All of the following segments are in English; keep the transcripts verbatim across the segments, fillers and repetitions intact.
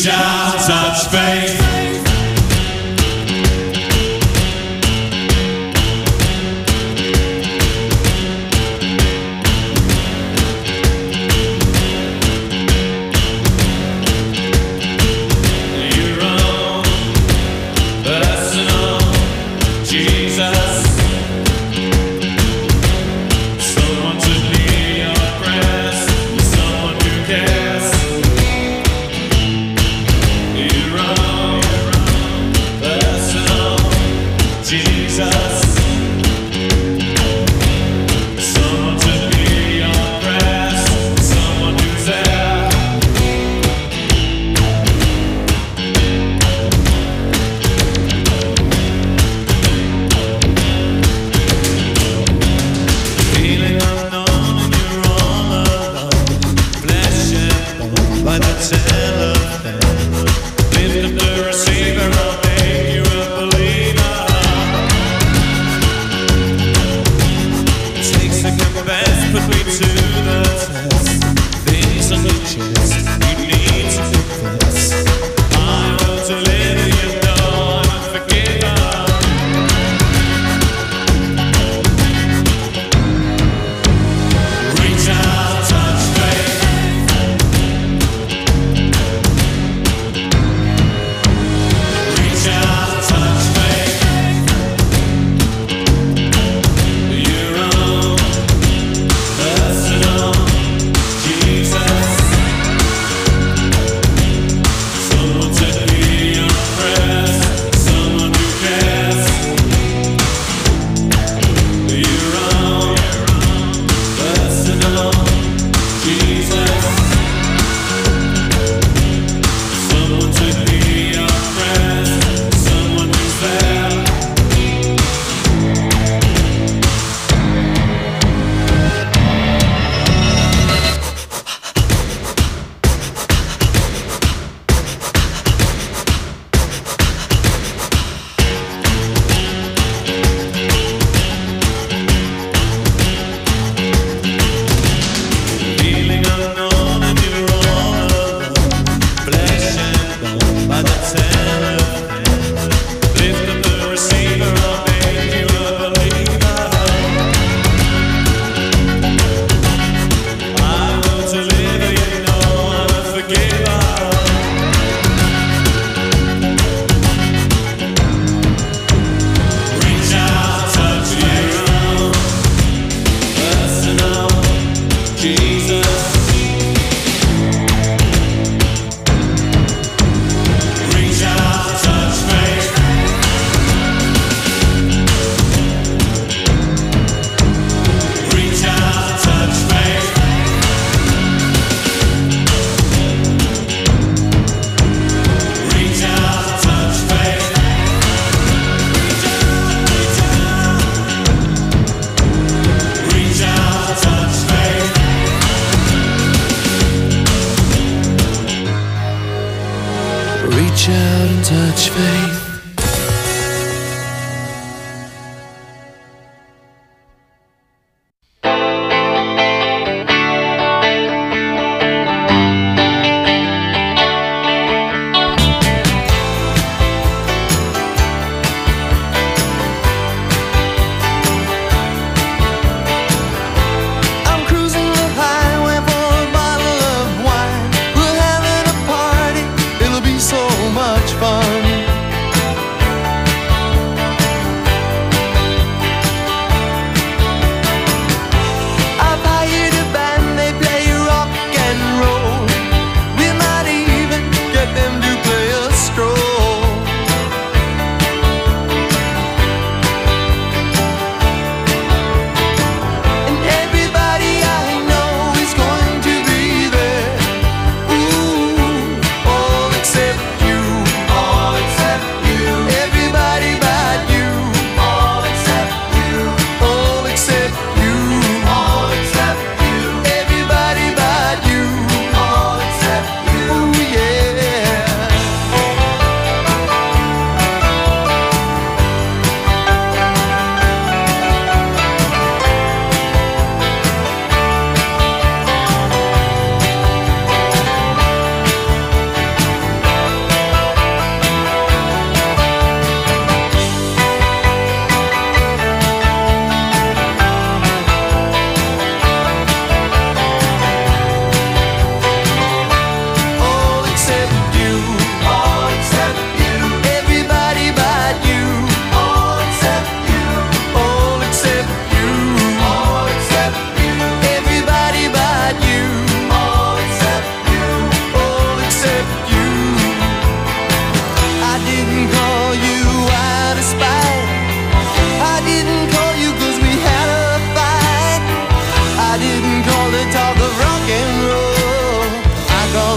Reach out, touch faith. Reach out and touch faith. Much fun.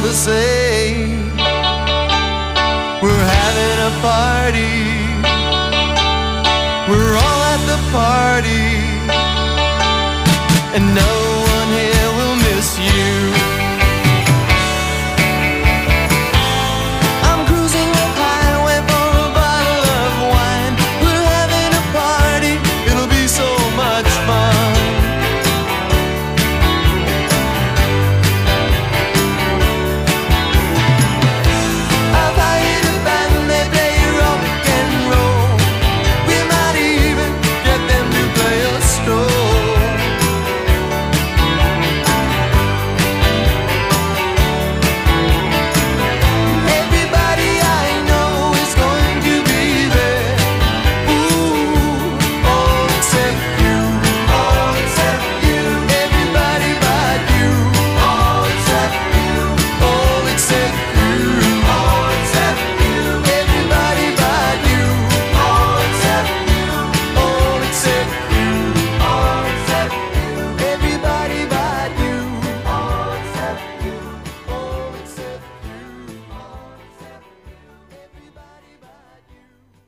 the same. We're having a party. We're all at the party, and no one here will miss you. I'm cruising up highway for a bottle of wine. We're having a party, it'll be so much fun. I've hired a band, they play rock and roll. We might even get them to play a stroll. Everybody I know is going to be there. Ooh, all except you, all except you. Everybody but you, all except you, all except you, all except you. Everybody but you, all except you, all except you, all except you. Everybody but you, all except you, all except you, all except you. Everybody but you.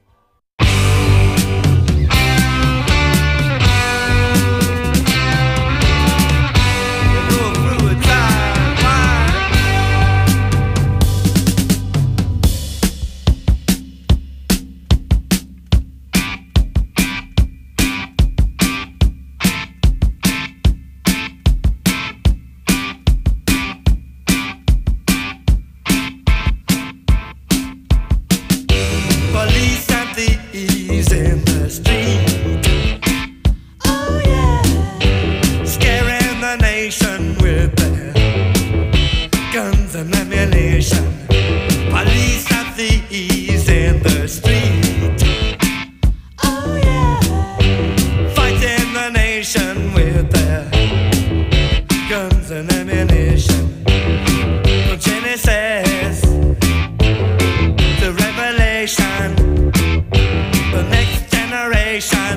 Police and thieves in the street. Oh yeah. Scaring the nation with their guns and ammunition. Police and thieves in the street. Oh yeah. Fighting the nation with their guns and ammunition. From Genesis to Revelation, the next generation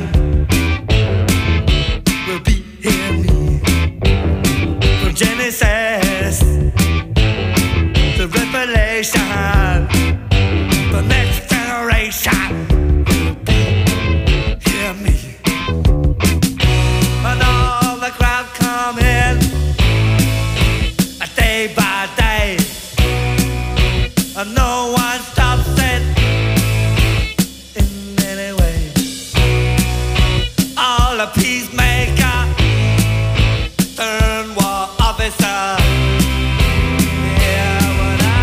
will be in me. From Genesis to Revelation, the next generation will be hear me. And all the crowd come in, day by day, and no one stops it in any way. All the peacemaker turn war officer. Hear what I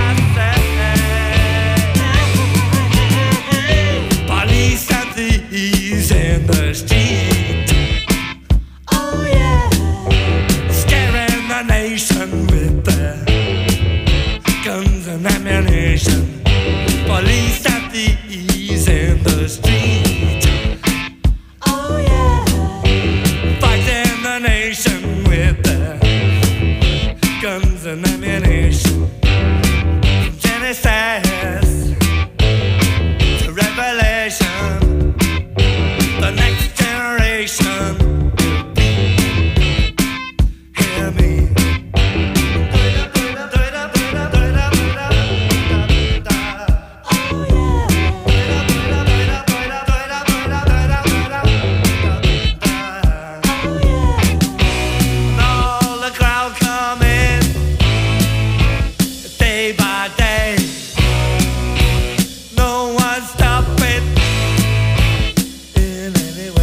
say. Police and thieves in the street. Oh yeah. Scaring the nation with their guns and ammunition. Police and thieves in the street. Oh yeah. Fighting the nation with their guns and ammunition. From Genesis to Revelation, the next generation will be hear me. All the crowd come in, day by day. No one stop it in any way.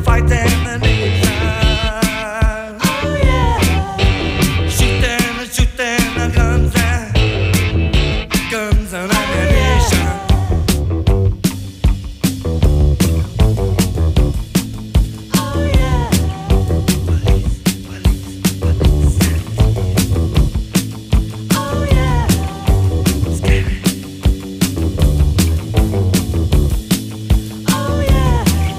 fighting the nation. Oh yeah. Shooting and shooting the guns and guns and ammunition. Oh yeah. Police, police, police. Oh yeah. Scary. Oh yeah.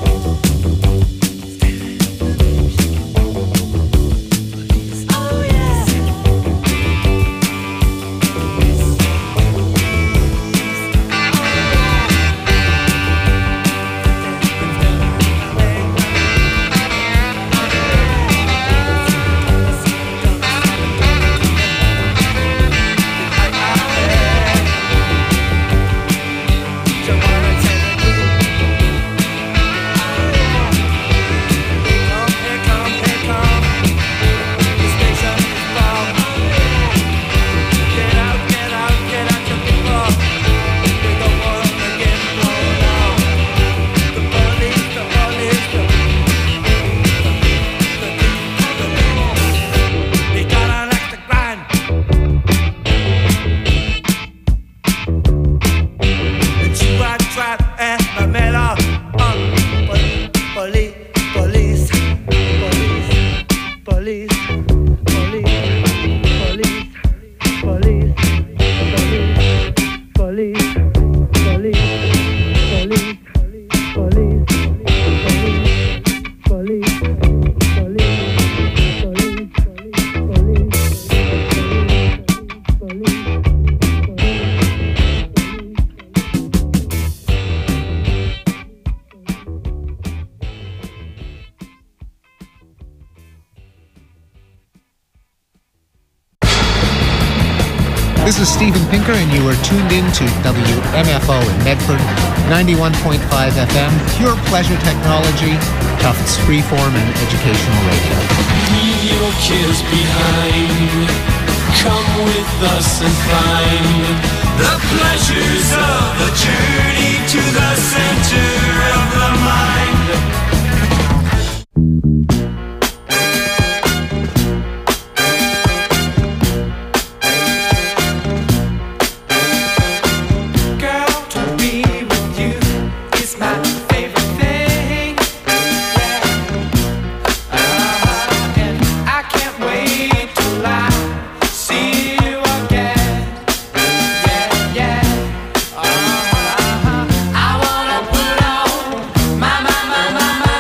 This is Steven Pinker, and you are tuned in to W M F O in Medford, ninety-one point five F M, pure pleasure technology, Tufts freeform and educational radio. Leave your cares behind. Come with us and find the pleasures of the journey to the center of the mind. Uh-huh. I wanna put on my, my, my, my, my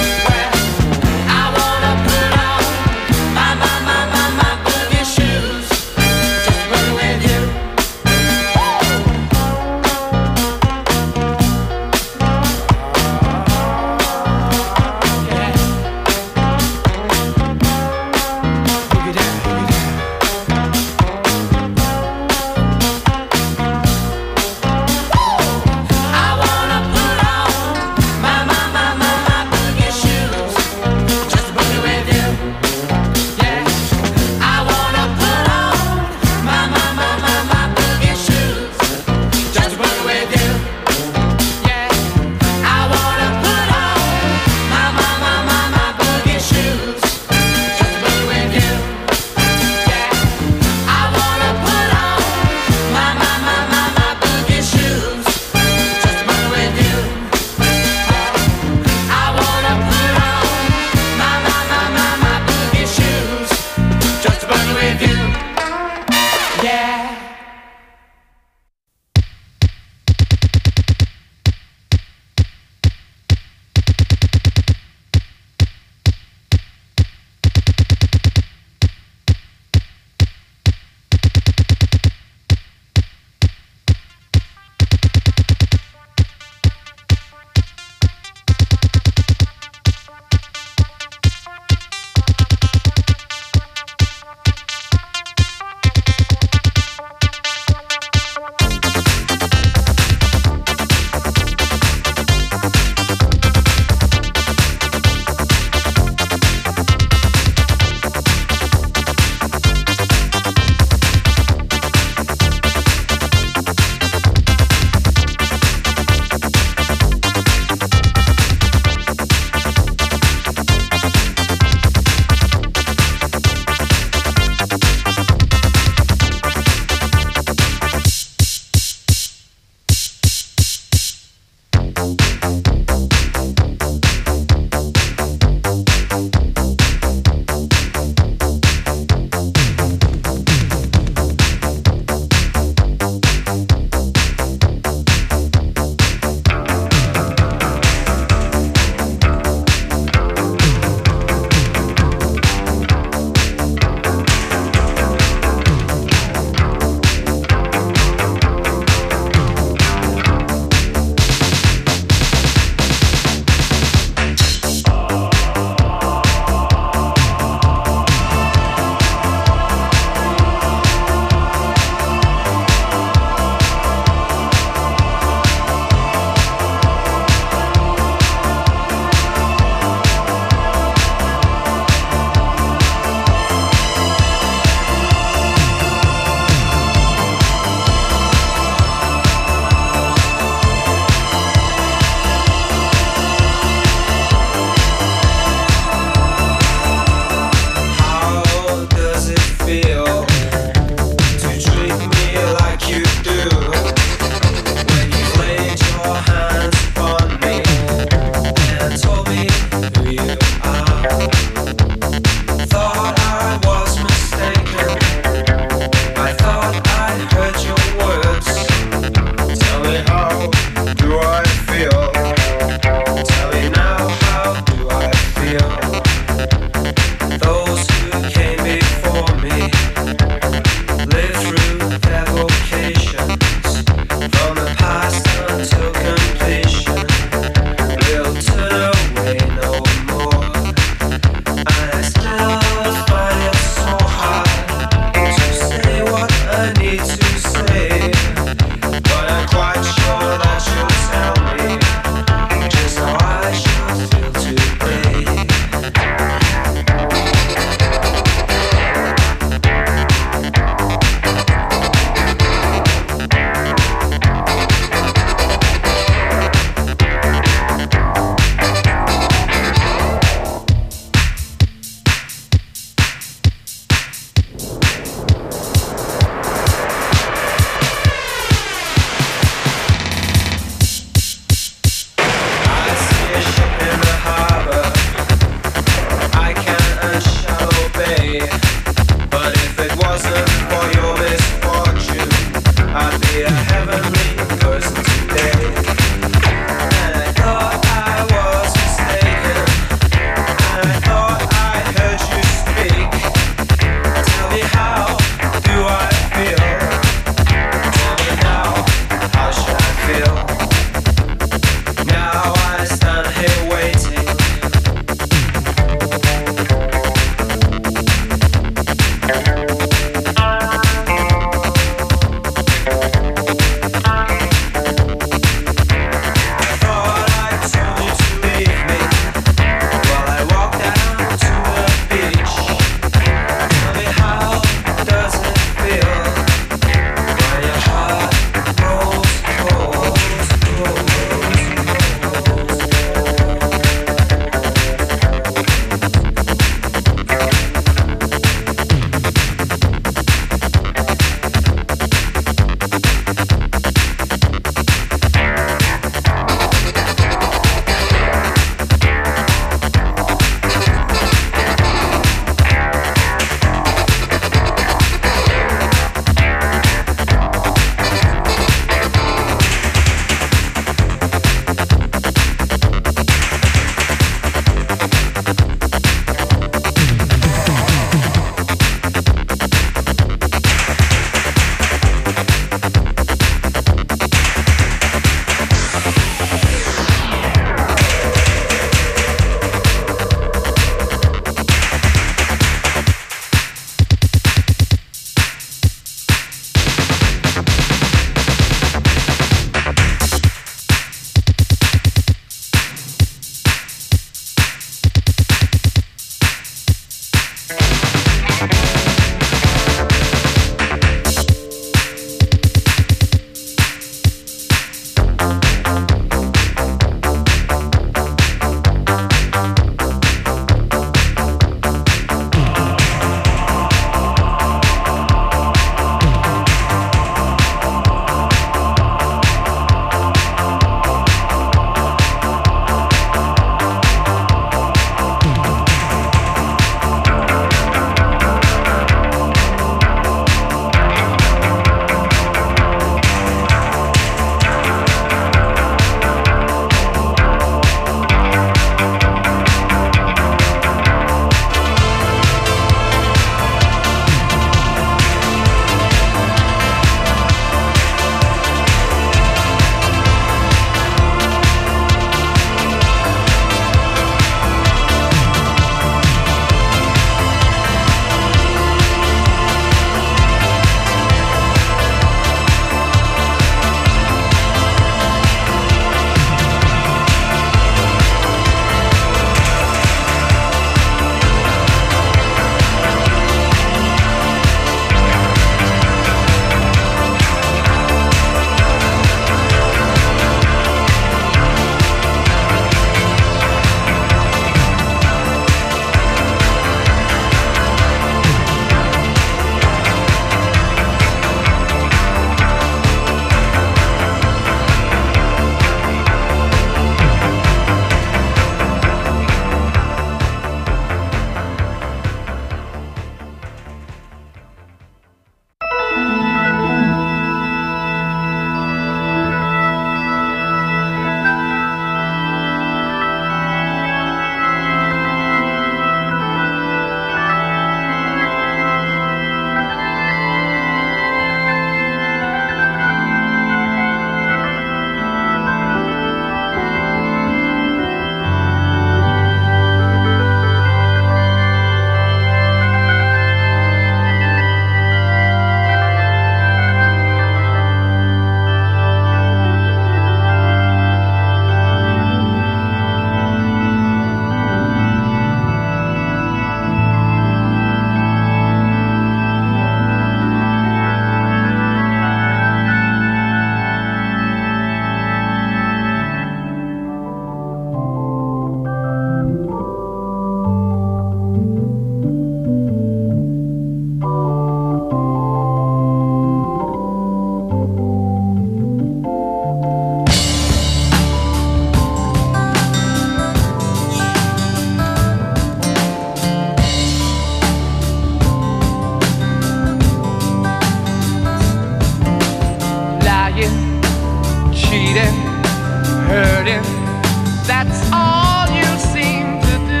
hurting. That's all you seem to do.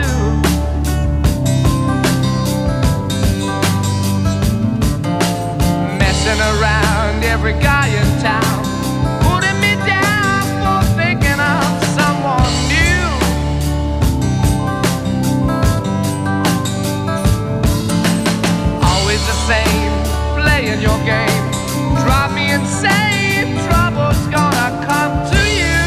Messing around every guy in town, putting me down for thinking of someone new. Always the same, playing your game, drive me insane. Trouble's gonna come to you.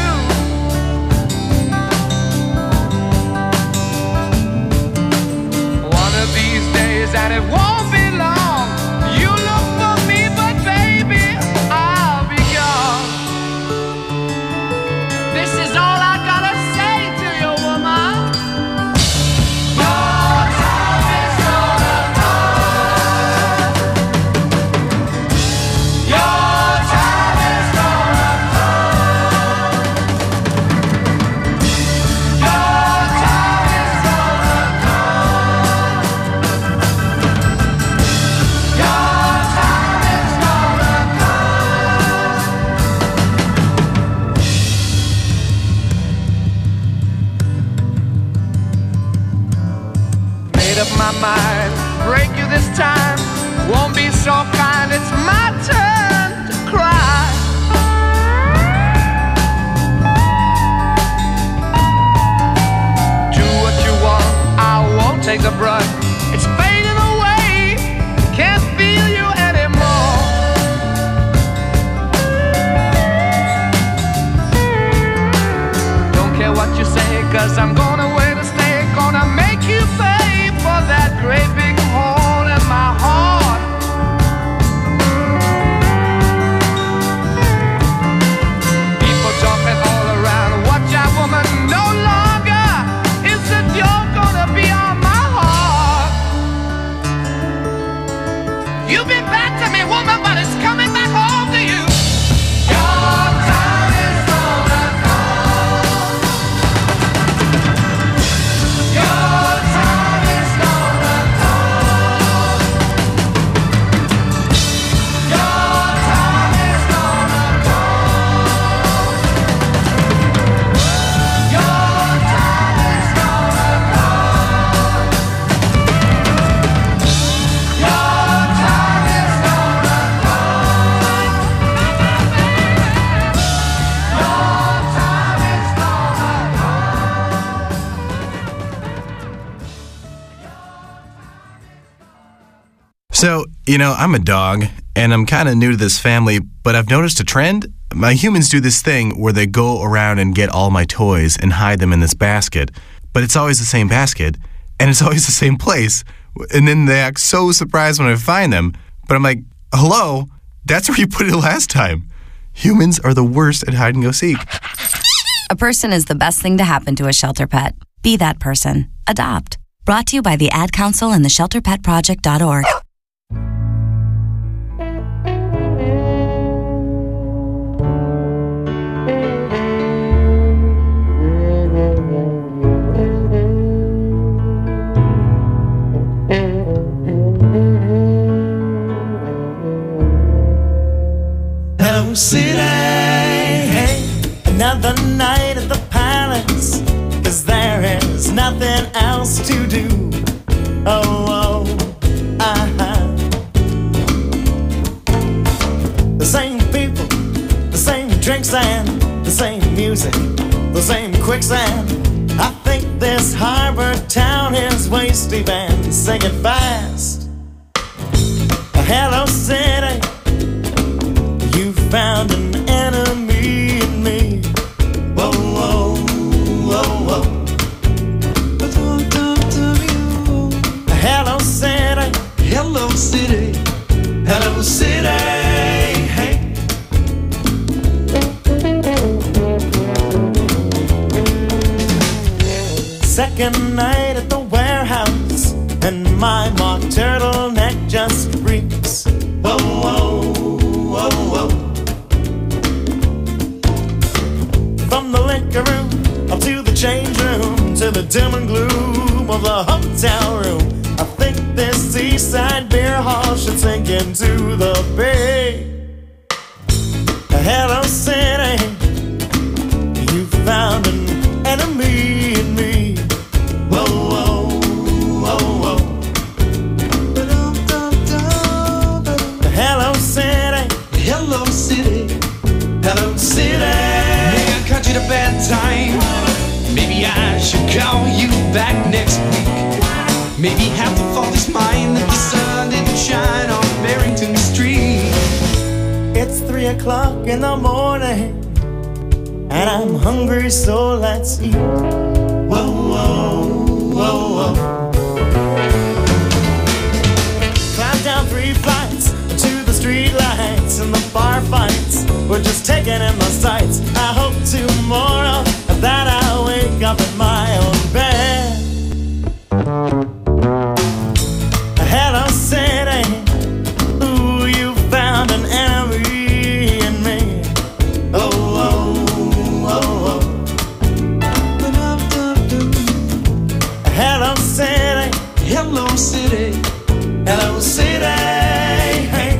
One of these days, and it won't be long, you look for me, but baby, I'll be gone. This is all I gotta say to you, woman. Your time is gonna come. Your time is gonna come. Your time is gonna come. Your time is gonna come. Made up my mind, break you this time. Won't be so kind, it's my turn to cry. Do what you want, I won't take the brunt. It's fading away, can't feel you anymore. Don't care what you say, cause I'm gonna wait to stay. Gonna make you pay for that great big hole in my heart. People talking all around, watch out woman, no longer is the joke gonna be on my heart. You've been bad to me, woman, but it's coming back home to you. Your time is gonna come. Your time is gonna come. Your time is gonna come. Your time is gonna come. Your time is gonna come. Your time is gonna come. So, you know, I'm a dog, and I'm kind of new to this family, but I've noticed a trend. My humans do this thing where they go around and get all my toys and hide them in this basket, but it's always the same basket, and it's always the same place, and then they act so surprised when I find them, but I'm like, hello, that's where you put it last time. Humans are the worst at hide and go seek. A person is the best thing to happen to a shelter pet. Be that person. Adopt. Brought to you by the Ad Council and the shelter pet project dot org. Hello, city. Hey, another night at the palace. Cause there is nothing else to do. Oh, oh, uh-huh. The same people, the same drinks and the same music, the same quicksand. I think this harbor town is way steep and singing fast. Hello, city. You found an enemy in me. Whoa, whoa, whoa, whoa. Hello, city. Hello, city. Hello, city. Hey. Second night at the warehouse, and my mock turtleneck just reeks. Whoa, whoa, whoa, whoa. From the liquor room up to the change room, to the dim and gloom of the hotel room, I think this seaside beer hall should sink into the bay. Hello, city. You o'clock in the morning, and I'm hungry, so let's eat. Whoa, whoa, whoa, whoa. Climb down three flights to the street lights, and the bar fights we're just taking in the sights. I hope tomorrow that I wake up in my own bed. Hello, city. Ooh, you found an enemy in me. Oh, oh, oh, oh. Hello, city. Hello, city. Hello, city. Hey.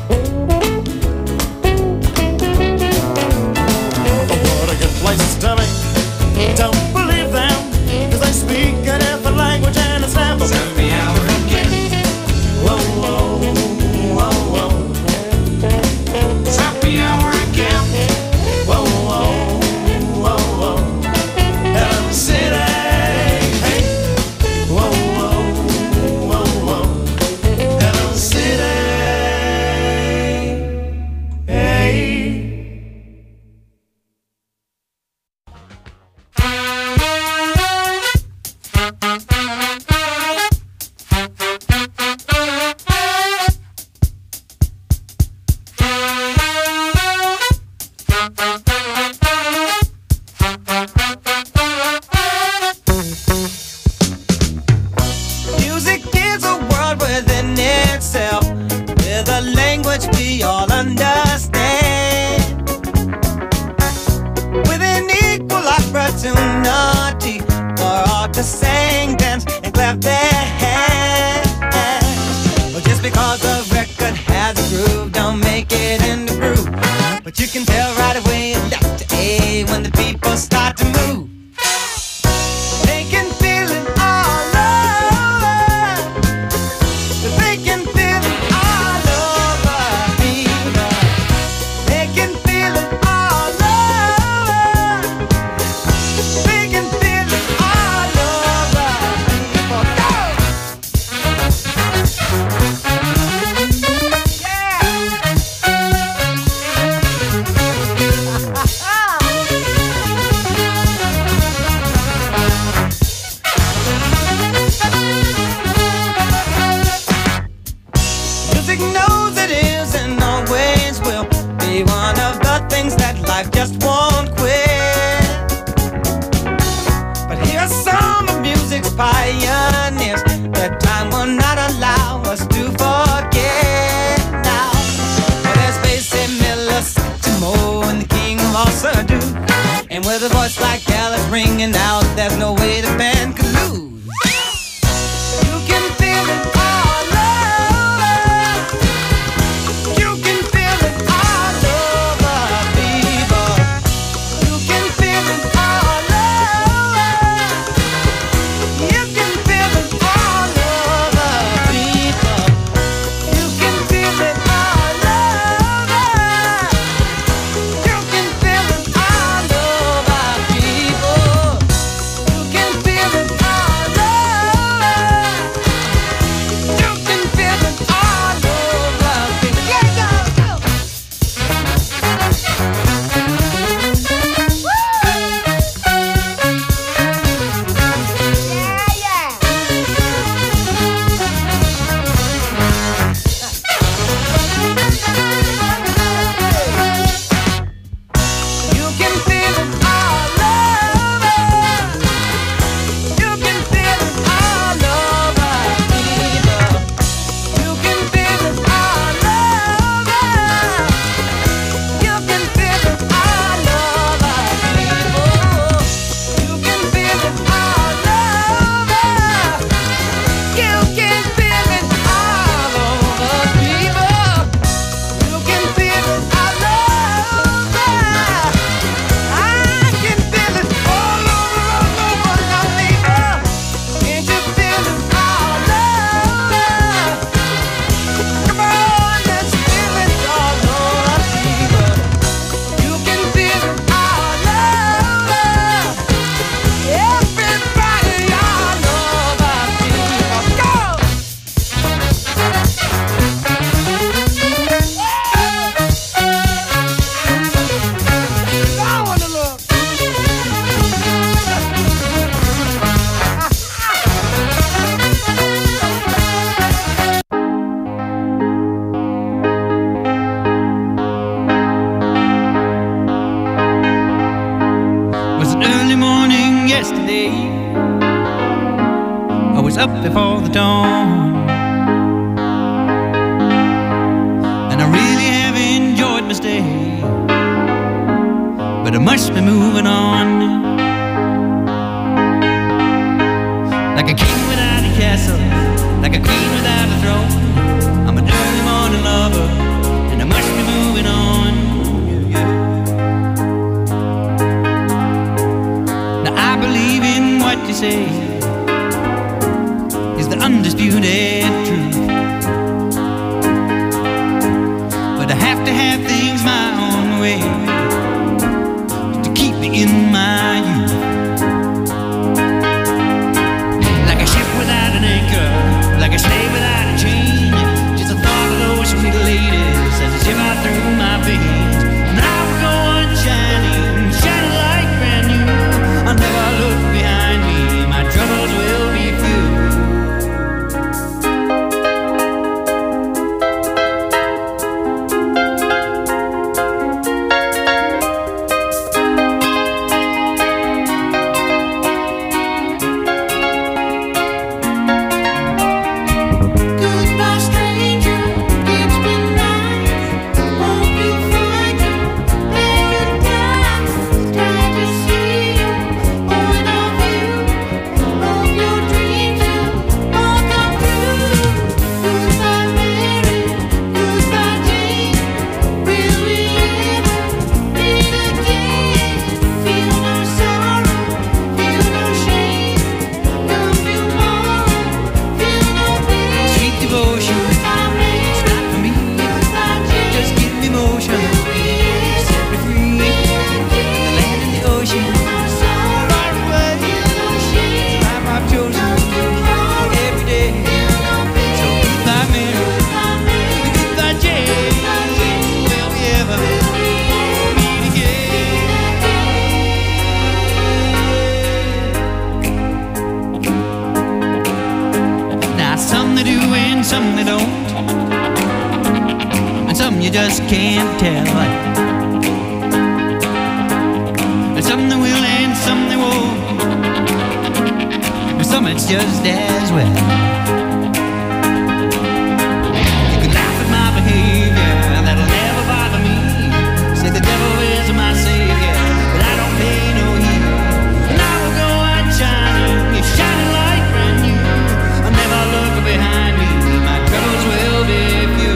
What a good place to be. Don't believe them, 'cause they speak a different language and it's never happy hour again. Whoa, whoa, whoa, whoa. It's happy hour again. Whoa, whoa, whoa, whoa. Hello, city. Hey. Whoa, whoa, whoa, whoa. Hello, city. Hey. Music is a world within itself, with a language we all understand, with an equal opportunity for all to sing, dance, and clap their hands. Well, just because a record has a groove, don't make it in the groove. But you can tell right away left to A when the people start to move. They can feel it all over. They can feel it all over people. They can feel it all over. They can feel it all over people. Go! Music knows it is and always will be one of the things that life just won't quit. But here's some of music's pioneers that time will not allow us to forget now. Well, there's Basie Miller, Satchmo, and the king of all Surdu. And with a voice like Alice ringing out, there's no way the band could lose. You can feel it all over. You can feel it all over, people. You can feel it all over. You can feel it all over, people. You can feel it all over. You can feel it all over, people. You can feel it yesterday. I was up before the dawn, and I really have enjoyed my stay, but I must be moving on. Like a king without a castle, like a queen without a throne, I'm an early morning lover, and I must be moving on. Yeah, yeah. Now I believe in what you say is the undisputed truth, but I have to have things my own way to keep me in my youth. Like a ship without an anchor, like a slave without a chain, just a thought of those sweet ladies as they shiver through my veins. And I will go on shining, shining like brand new. I'll never look behind me, my troubles will be few. Goodbye, stranger. It's been nice. Hope you find your paradise. Glad to see you. Point of view. Hope your dreams will all come true. Goodbye, Mary. Goodbye, Jane. Will we ever meet again? Feel no sorrow. Feel no shame. Come tomorrow. Feel no pain. Sweet devotion, Goodbye, Mary. it's not for me. Goodbye, Jane. Just give me motion, set me free. The land and the ocean, far away. Life I've chosen every day. So goodbye, Mary. Goodbye, Jane. Will we ever meet again? Now some they do and some they don't, and some you just can't tell. And some they will and some they won't, and some it's just as well. You can laugh at my behavior, that'll never bother me. Say the devil is my savior, but I don't pay no heed. And I will go on shining, it's shining like brand new. I'll never look behind me, my troubles will be few.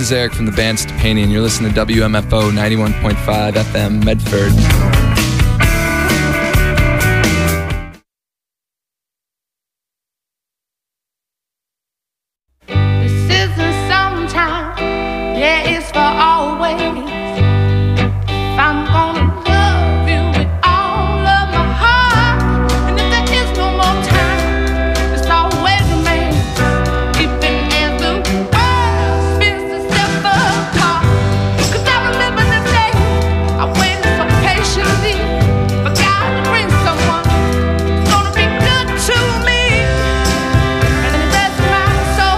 is Eric from the band Stepani, and you're listening to W M F O ninety-one point five F M Medford. This isn't sometime, yeah, it's for always. If I'm gonna love you with all of my heart, and if there is no more time, it's always remains. Even as the world spins to step apart, 'cause I remember the day I waited so patiently for God to bring someone who's gonna be good to me, and it bless my soul.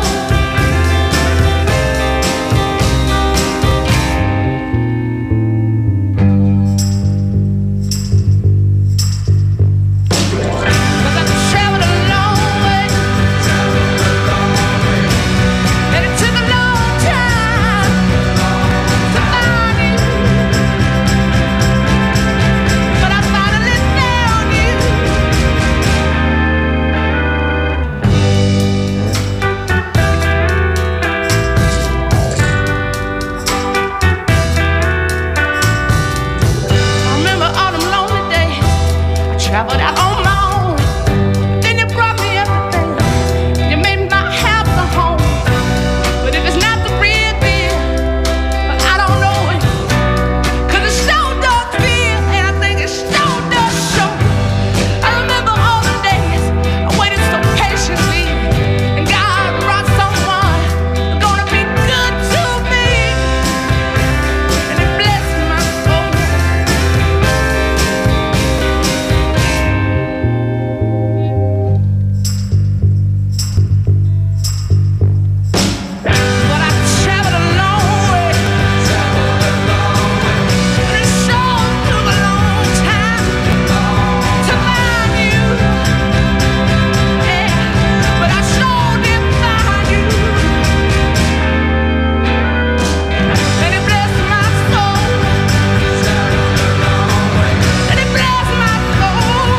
Traveled out on my own, then you brought me everything. You made my house a home, but if it's not the real deal, well, I don't know it, 'cause it sure does feel, and I think it sure does show. I remember all the days I waited so patiently, and God brought someone who's gonna be good to me, and it blessed my soul. But I traveled a long way, and it sure took a long time to find you. Yeah, but I sure did find you, and it blessed my soul, and it blessed my soul.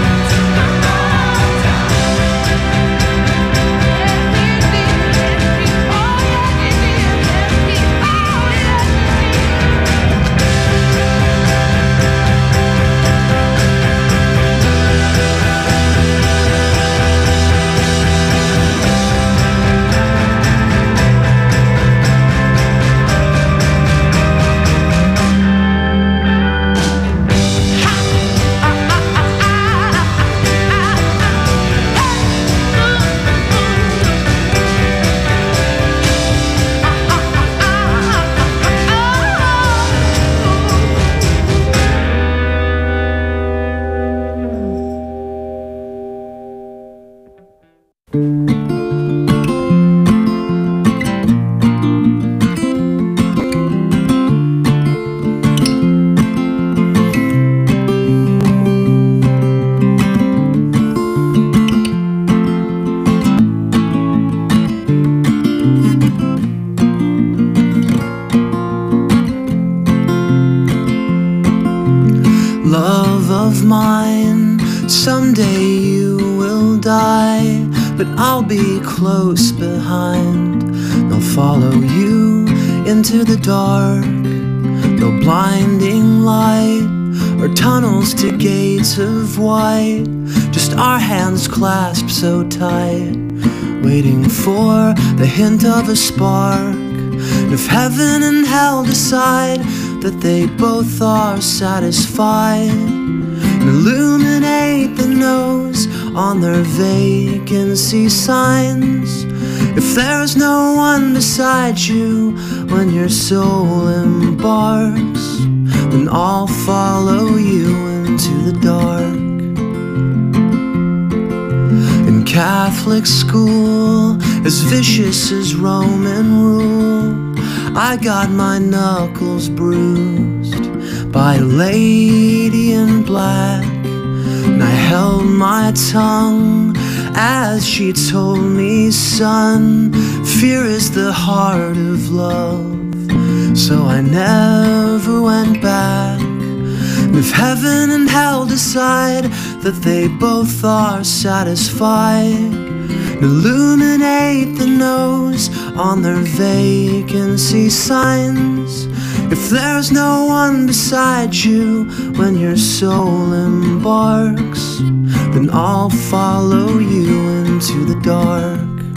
Love of mine, someday you will die, but I'll be close behind. They'll follow you into the dark, no blinding light or tunnels to gates of white, just our hands clasped so tight, waiting for the hint of a spark. And if heaven and hell decide that they both are satisfied, and illuminate the nose on their vacancy signs, if there's no one beside you when your soul embarks, then I'll follow you into the dark. In Catholic school, as vicious as Roman rule, I got my knuckles bruised by a lady in black, and I held my tongue as she told me, son, fear is the heart of love. So I never went back. And if heaven and hell decide that they both are satisfied, illuminate the nose on their vacancy signs. If there's no one beside you when your soul embarks, then I'll follow you into the dark.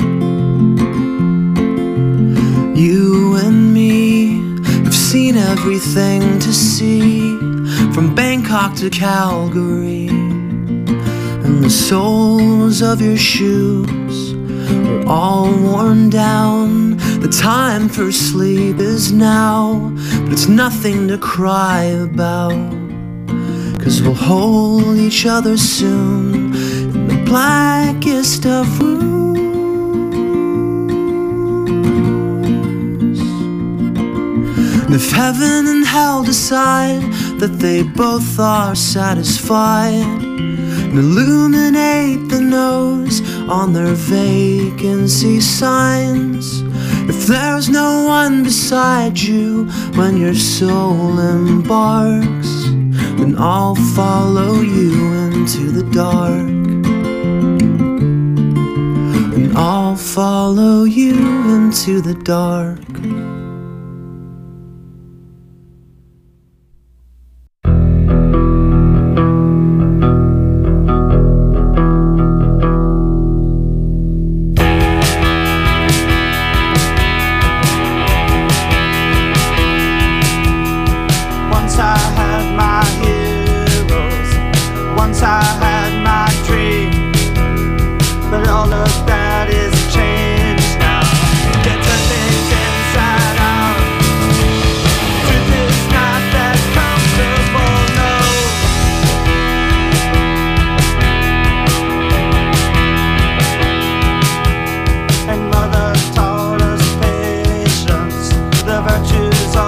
You and me have seen everything to see, from Bangkok to Calgary, and the soles of your shoes are all worn down. The time for sleep is now, but it's nothing to cry about, 'cause we'll hold each other soon in the blackest of rooms. And if heaven and hell decide that they both are satisfied, and illuminate the nose on their vacancy signs, if there's no one beside you when your soul embarks, then I'll follow you into the dark. And I'll follow you into the dark.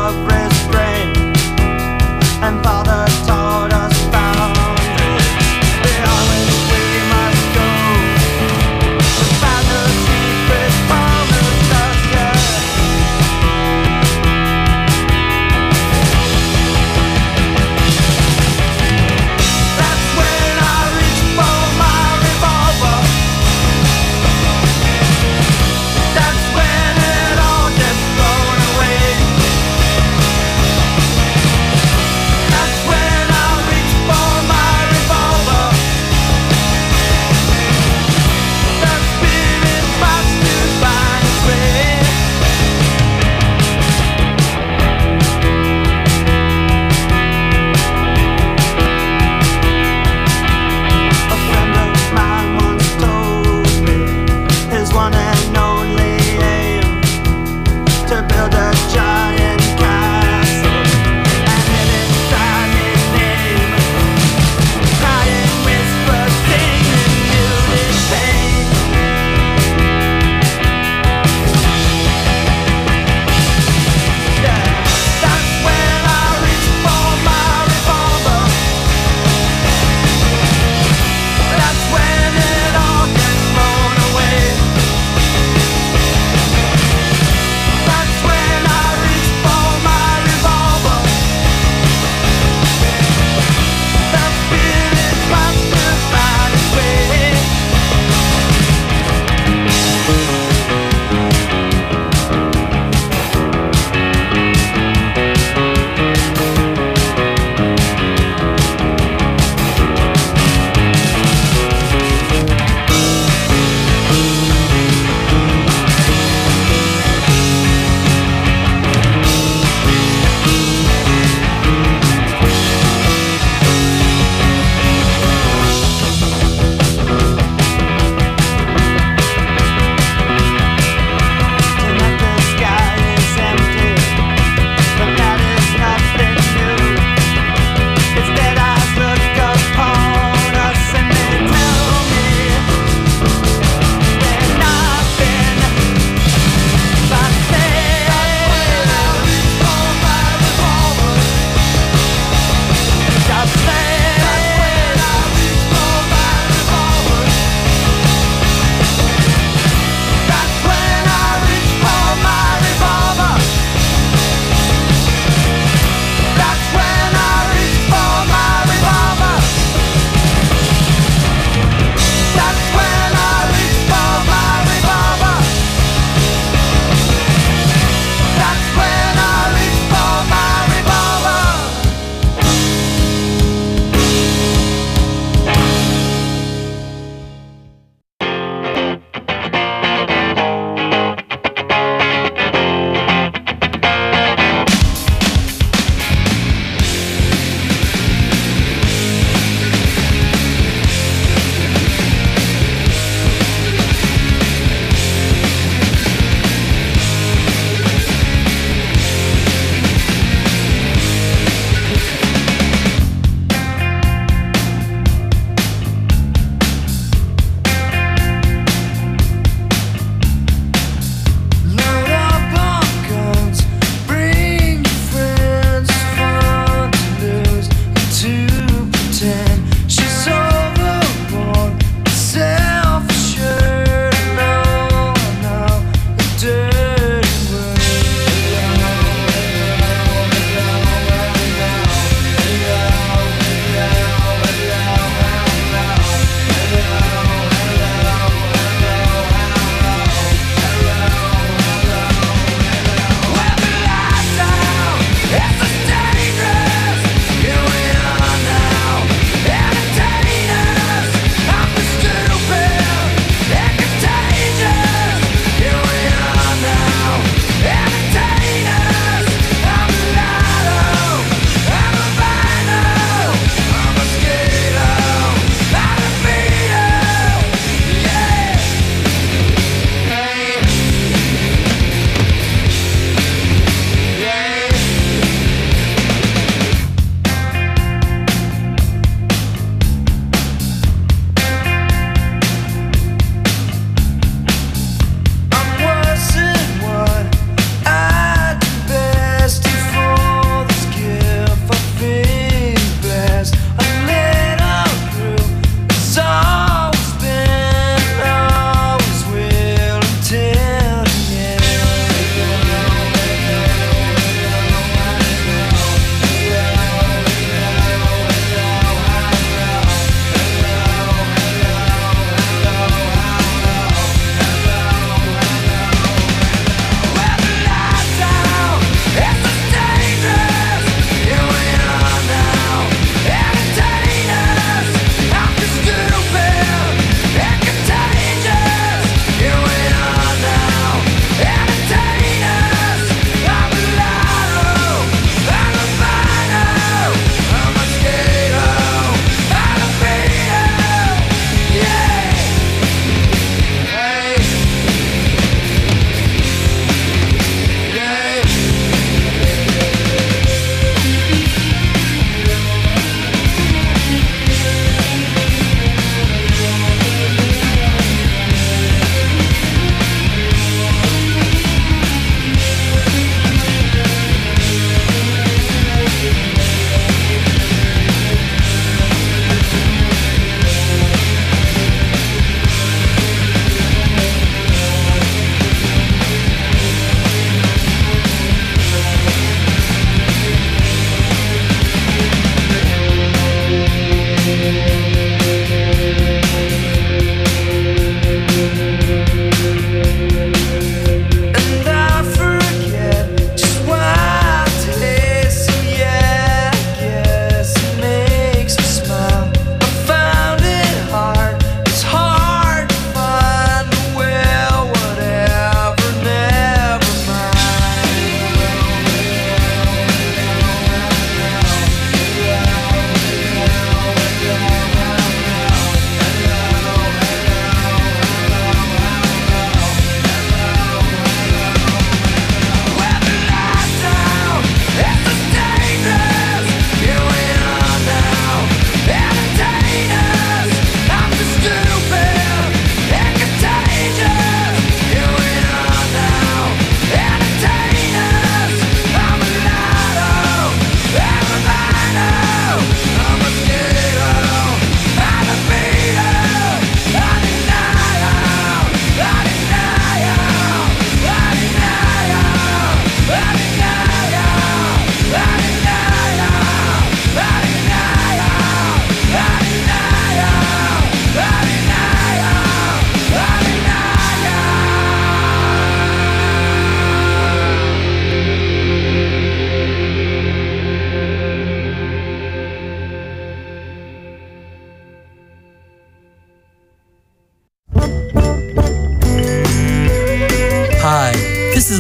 And Father taught us boundaries.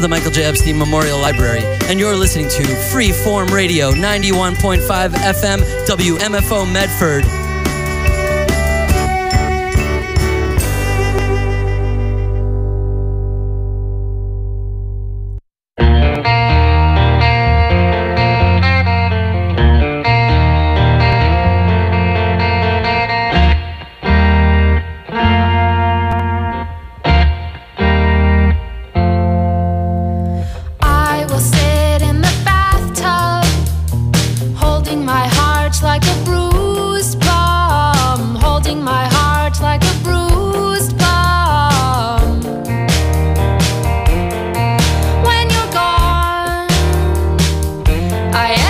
the Michael J. Epstein Memorial Library, and you're listening to Freeform Radio, ninety-one point five F M, W M F O Medford. I